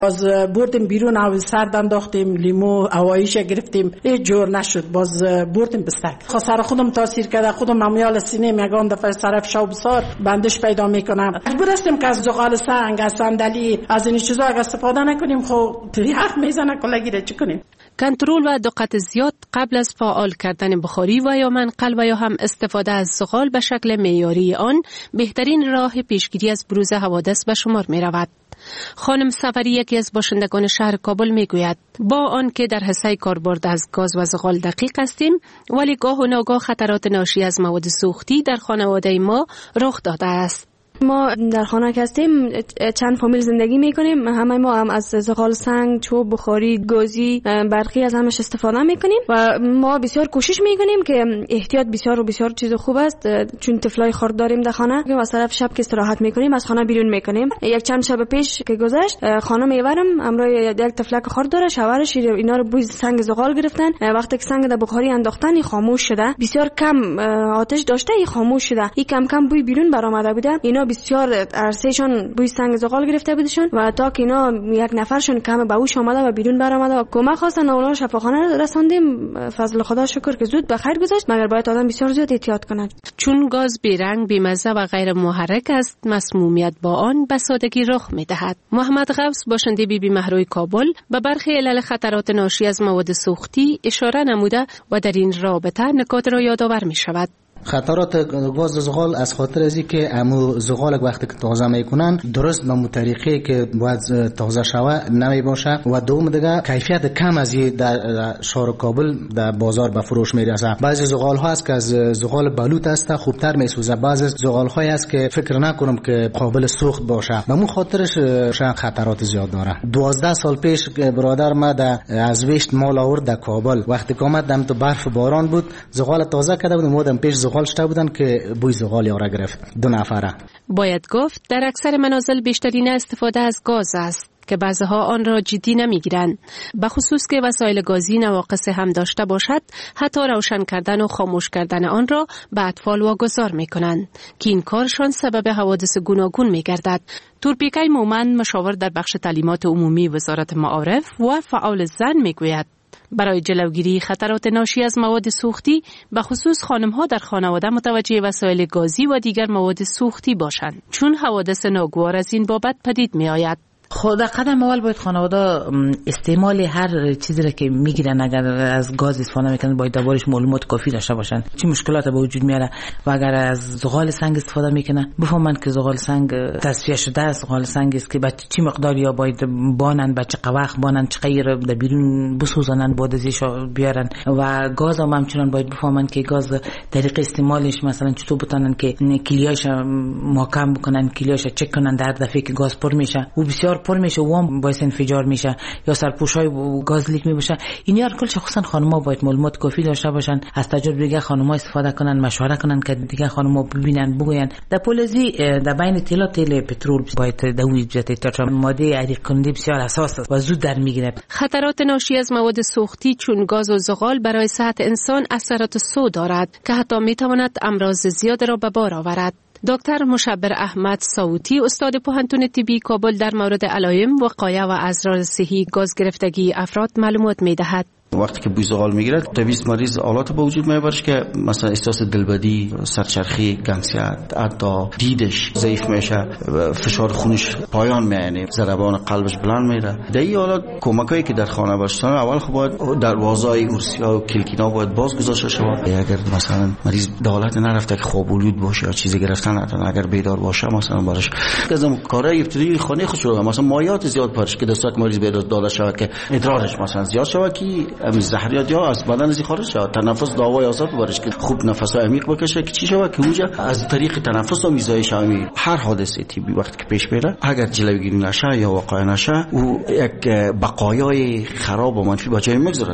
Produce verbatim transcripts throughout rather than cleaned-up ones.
باز بردیم بیرون، او سرد انداختیم، لیمو هواییش گرفتیم، هیچ جور نشد. باز بردیم بستک. خب سر خودم تاثیر کرده، خودم عمیال سینه یگان دفعه سرف شو بسار بندش پیدا میکنم. مجبور هستیم که از زغال سنگ، از صندلی، از این چیزا اگه استفاده نکنیم خب یخ میزنه کلاگیره چی کنیم؟ کنترل و دقت زیاد قبل از فعال کردن بخاری و یا منقل و یا هم استفاده از زغال به شکل معیاری آن بهترین راه پیشگیری از بروز حوادث به شمار می رود. خانم سفری یکی از باشندگان شهر کابل می گوید با آن که در حصه کاربرد از گاز و زغال دقیق هستیم، ولی گاه و ناگاه خطرات ناشی از مواد سوختی در خانواده ما رخ داده است. ما در خانه که هستیم چند فامیل زندگی میکنیم، همه ما هم از زغال سنگ، چوب، بخاری، گازی، برقی از همش استفاده میکنیم و ما بسیار کوشش میکنیم که احتیاط بسیار و بسیار چیز خوب است، چون طفلای خرد داریم در خانه و از طرف شب که استراحت میکنیم از خانه بیرون میکنیم. یک چند شب پیش که گذشت خانه میبرم امروز یک طفلک خرد داره، شوهرش اینا رو بوی سنگ زغال گرفتن، وقتی که سنگ در بخاری انداختن خاموش شده، بسیار کم آتش داشته، خاموش شده، این کم کم بوی بیرون برآمده بوده. اینا بسیار عرصهشون بوی سنگ زغال گرفته بودشون و تا که اینا یک نفرشون کم به هوش آمده و بیرون برآمده و کمک خواستن، اونا رو شفاخانه رساندیم. فضل خدا شکر که زود به خیر گذشت، مگر باید آدم بسیار زیاد احتیاط کنه. چون گاز بیرنگ، بی‌مزه و غیر محرک است، مسمومیت با آن به سادگی رخ می‌دهد. محمد غوث باشنده بی بی مهروی کابل به برخی علل خطرات ناشی از مواد سوختی اشاره نموده و در این رابطه نکات را یادآور می‌شود. خطرات گاز زغال از خاطر ازی که امو زغال وقتی که تازه میکنن درست به طریقی که باید تازه شوه نمی باشه و دوم دیگه کیفیت کم از در شهر کابل در بازار به فروش میرسه. بعضی زغال ها است که از زغال بلوط است خوبتر میسوزه، بعضی زغال های است که فکر نکنم که قابل سوخت باشه، به مون خاطرش خطرات زیاد داره. دوازده سال پیش برادر ما از ویشت مال آورد در کابل، وقتی که آمد دم تو برف باران بود زغال تازه کرده بود، مودم پیش زغال شده بودن که بوی زغال یاره گرفت دو نفره. باید گفت در اکثر منازل بیشترین استفاده از گاز است که بعضها آن را جدی نمیگیرند، به خصوص که وسایل گازی نواقص هم داشته باشد، حتی روشن کردن و خاموش کردن آن را به اطفال واگذار میکنند که این کارشان سبب حوادث گوناگون میگردد. تورپیکای مومن مشاور در بخش تعلیمات عمومی وزارت معارف و فعال زن میگوید برای جلوگیری خطرات ناشی از مواد سوختی به خصوص خانم‌ها در خانواده متوجه وسایل گازی و دیگر مواد سوختی باشند، چون حوادث ناگوار از این بابت پدید می‌آید. خود قدم اول باید خانواده استعمال هر چیزی را که میگیرن اگر از گاز استفاده میکنن باید دربارش معلومات کافی داشته باشن، چه مشکلات به وجود میاره و اگر از زغال سنگ استفاده میکنن بفهمن که زغال سنگ تصفیه شده است، زغال سنگ است که به چه مقدار یا باید بانن، به چه قوخ بانن، چه غیر در بیرون بسوزنن، بعد ازش بیارن. و گاز هم همچنان باید بفهمن که گاز طریق استعمالش مثلا چطور بتونن که کلیاش محکم بکنن، کلیاش چک کنن در دفعه که گاز پر میشه و بسیار پر میشه و هم باعث انفجار میشه یا سرپوشای گاز لیک میشه. این هر کل شخصا خانم‌ها باید معلومات کافی داشته باشن، از تجربه دیگه خانم‌ها استفاده کنن، مشوره کنن که دیگه خانم‌ها ببینن بگوین. در پولزی در بین تیلا تیل پترول باید دوی جت تا ماده عریق کننده بسیار حساس است و زود در میگیره. خطرات ناشی از مواد سوختی چون گاز و زغال برای صحت انسان اثرات سو دارد که حتی میتواند امراض زیاد را به بار آورد. دکتر مشبر احمد صوتی استاد پوهنتون طبی کابل در مورد علائم وقایع و اضرار صحی گاز گرفتگی افراد معلومات می‌دهد. وقتی که بوی زغال میگیره طبیعی مریض حالات به وجود میبرش که مثلا احساس دلبدی، سرچرخی، گنسیت، حتی دیدش ضعیف میشه، فشار خونش پایان میانه، ضربان قلبش بلند میره. در این حالات کمکایی که در خانه برشتن اول خب باید دروازهای ارسیا و کلکینا باید باز گذاشته شود. اگر مثلا مریض دولت نرفته که خواب‌آلود باشه یا چیزی گرفتن نداره، اگر بیدار باشه مثلا برش کدام کارهای ابتدایی خانه خود شروع مثلا مایات زیاد پرش که دستک مریض بیدار داده شود که ادرارش مثلا زیاد شود که امی زهریات یا از بدن از خارج شود، تنفس دعوای آزاد ببرش که خوب نفس عمیق بکشه که چی شود که اونجا از طریق تنفس و میزایش عمیق هر حادثه طبی وقتی که پیش بیاره اگر جلوگیری نشه یا وقایع نشه او یک بقایای خراب و منفی به جای میگذاره.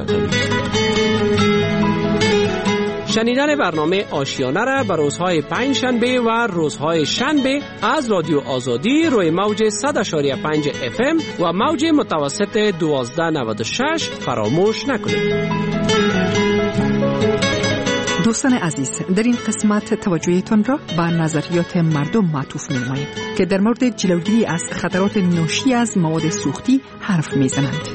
شنیدن برنامه آشیانه را به روزهای پنج شنبه و روزهای شنبه از رادیو آزادی روی موج صد و پنج و پنج اف ام و موج متوسط دوازده نود و شش فراموش نکنید. دوستان عزیز، در این قسمت توجهتان را به نظریات مردم معطوف می‌نماییم که در مورد جلوگیری از خطرات ناشی از مواد سوختی حرف می‌زنند.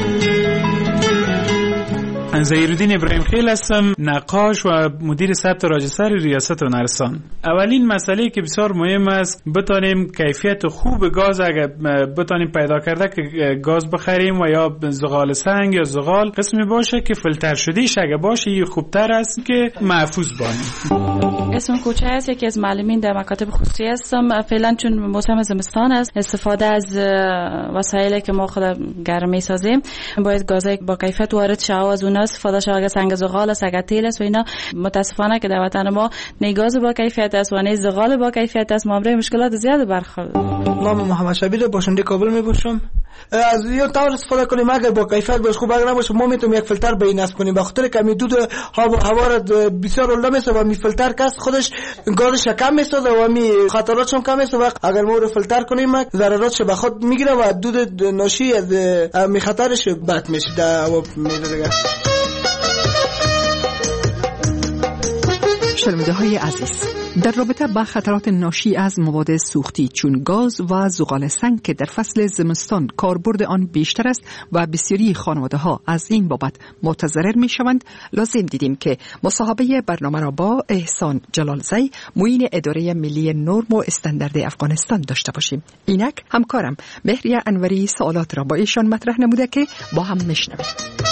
ظهیرالدین ابراهیم خیل هستم، نقاش و مدیر ثبت راجستر ریاست هنرستان. اولین مسئله که بسیار مهم است بتانیم کیفیت خوب گاز اگر بتانیم پیدا کرده که گاز بخریم و یا زغال سنگ یا زغال قسمی باشه که فیلتر شدهش اگر باشه یه خوبتر است که محفوظ باشه. اسم کوچه است، یکی از معلمین در مکاتب خصوصی هستم. فعلا چون موسم زمستان است استفاده از وسایلی که ما خود گرم می‌سازیم باید گازای با کیفیت وارد شه و از اون استفاده شود. اگه سنگ زغال است، اگه تیل است و اینا متاسفانه که در وطن ما نه گاز با کیفیت است و نه زغال با کیفیت است. ما برای مشکلات زیاد برخورد. نام محمد شبیر باشنده کابل میباشم. از یه طور استفاده کنیم اگر با کیفیت باشه خوب، اگر نباشه ما میتونیم یک فیلتر به این نصب کنیم. به خاطر که میدود هوا هوا را بسیار اولم است و می فیلتر کس خودش گازش کم میسازه و می خطراتش هم کم میسازه. اگر ما رو فیلتر کنیم ضرراتش به خود میگیره و دود ناشی از می خطرش بد میشه در هوا میره. شنونده های عزیز، در رابطه با خطرات ناشی از مواد سوختی چون گاز و زغال سنگ که در فصل زمستان کاربرد آن بیشتر است و بسیاری خانواده ها از این بابت متضرر می شوند، لازم دیدیم که مصاحبه برنامه را با احسان جلالزی، معین اداره ملی نرم و استاندارد افغانستان داشته باشیم. اینک همکارم مهریه انوری سوالات را با ایشان مطرح نموده که با هم میشنویم.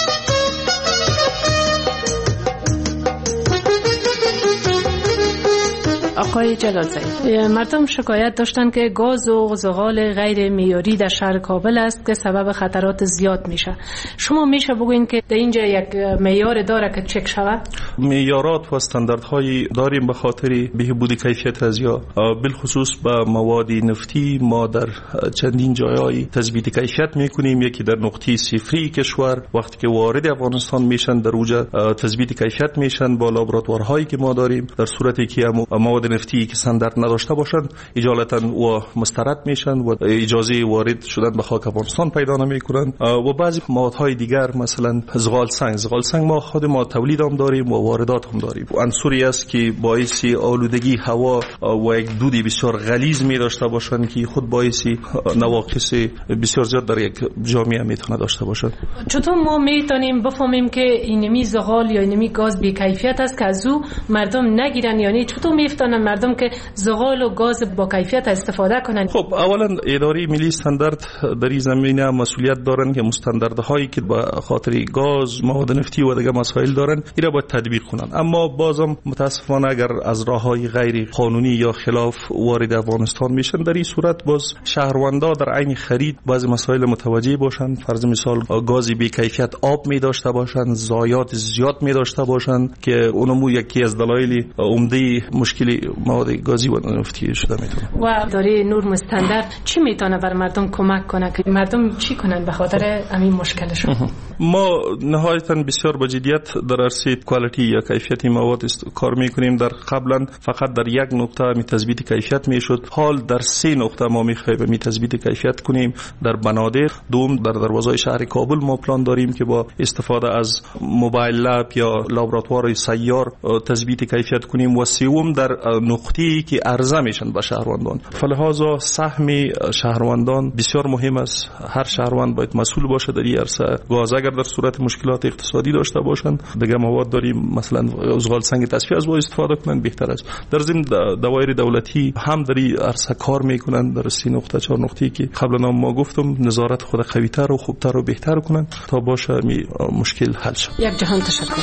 آقای جلالزی، مردم شکایت داشتن که گاز و زغال غیر معیاری در شهر کابل است که سبب خطرات زیاد میشه. شما میشه بگوین که در اینجا یک معیار داره که چک شود؟ معیارات و استانداردهایی داریم به خاطر بهبود کیفیت ازیا، بالخصوص به مواد نفتی ما در چندین جایای تثبیت کیفیت میکنیم. یکی در نقطه صفری کشور وقتی که وارد افغانستان میشن در اوجا تثبیت کیفیت میشن با لابراتوارهایی که ما داریم. در صورتی که مواد نفتی که استاندارد نداشته باشند اجالتا و مسترد میشن و اجازه وارد شدن به خاک افغانستان پیدا نمیکنن. و بعضی موادهای دیگر مثلا زغال سنگ زغال سنگ ما خود ما تولید هم داریم و واردات هم داریم. عنصری است که باعث آلودگی هوا و یک دود بسیار غلیظ می داشته باشند که خود باعث نواقص بسیار زیاد در یک جامعه میتونه داشته باشد. چطور ما میتونیم بفهمیم که اینمی زغال یا اینمی گاز بی کیفیت است که از او مردم نگیرن؟ یعنی چطور میفتن مردم که زغال و گاز با کیفیت استفاده کنن؟ خب اولا اداره ملی استاندارد در این زمینه مسئولیت دارن که مستندردهایی که با خاطر گاز، مواد نفتی و دیگر مسائل دارن اینا باید تطبیق کنن. اما بازم متاسفانه اگر از راههای غیر قانونی یا خلاف وارد افغانستان میشن در این صورت باز شهروندا در عین خرید بعضی مسائل متوجه باشن. فرض مثال گازی بی کیفیت آب می داشته باشن، ضایعات زیاد می داشته باشن که اونمو یکی از دلایل عمده مشکل مواد گازی و نفتی شده میتونه. و داری نرم استاندارد چی میتونه بر مردم کمک کنه که مردم چی کنن به خاطر همین مشکلشون؟ ما نهایتا بسیار با جدیت در عرصه کوالیتی یا کیفیتی مواد کار میکنیم. در قبلا فقط در یک نقطه می تثبیت کیفیت میشد، حال در سه نقطه ما میخوایم می تثبیت کیفیت کنیم. در بنادر، دوم در دروازه شهر کابل ما پلان داریم که با استفاده از موبایل لب یا لابراتوار سیار تثبیت کیفیت کنیم و سوم در نقطه‌ای که عرضه میشن به شهروندان. فلهذا سهم شهروندان بسیار مهم است. هر شهروند باید مسئول باشه در این عرصه. گاز اگر در صورت مشکلات اقتصادی داشته باشن دیگه مواد داریم مثلا زغال سنگ تصفیه از با استفاده کنن بهتر است. در ضمن دوایر دولتی هم در این عرصه کار میکنن در سه نقطه چهار نقطه‌ای که قبلا ما گفتم نظارت خود قوی‌تر و خوبتر و بهتر کنن تا باشه می مشکل حل شه. یک جهان تشکر.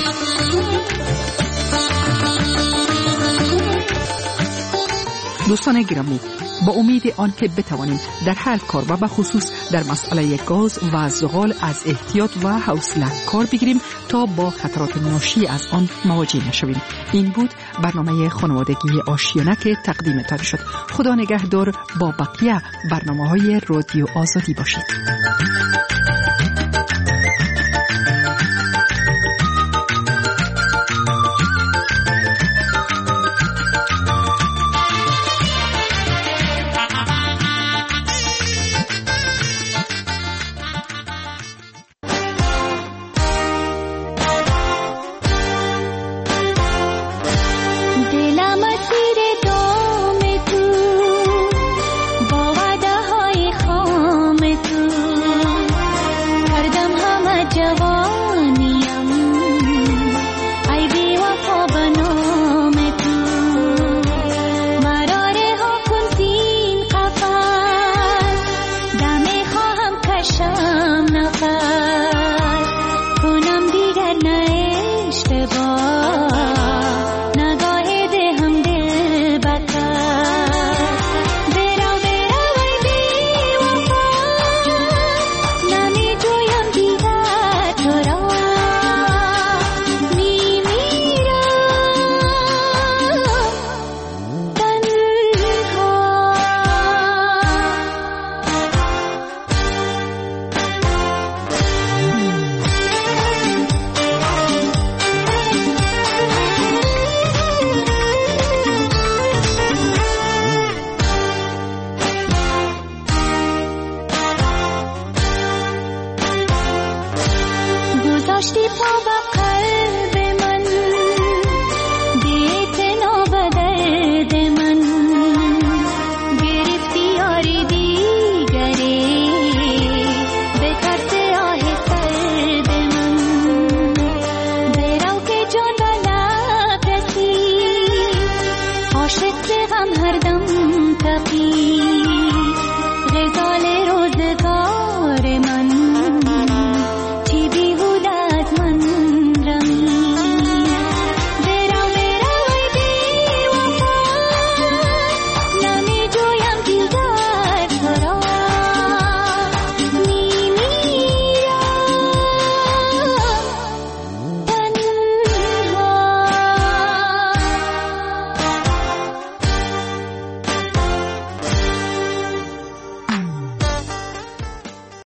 دوستان گرامی، با امید آنکه بتوانیم در هر کار و به خصوص در مسئله گاز و زغال از احتیاط و حوصله کار بگیریم تا با خطرات ناشی از آن مواجه نشویم. این بود برنامه خانوادگی آشیانه که تقدیمتان شد. خدا نگهدار. با بقیه برنامه‌های رادیو آزادی باشید. جوانیم ای بی وفا به نام تو مرا رها کن زین قفس دم خواهم کشم نفس کنم دیگر نه اشتباه نگاه دهم دل بکر برو برو ای بی وفا نمی جویم دیگر تو را می میرم گذاشتی پا به قلب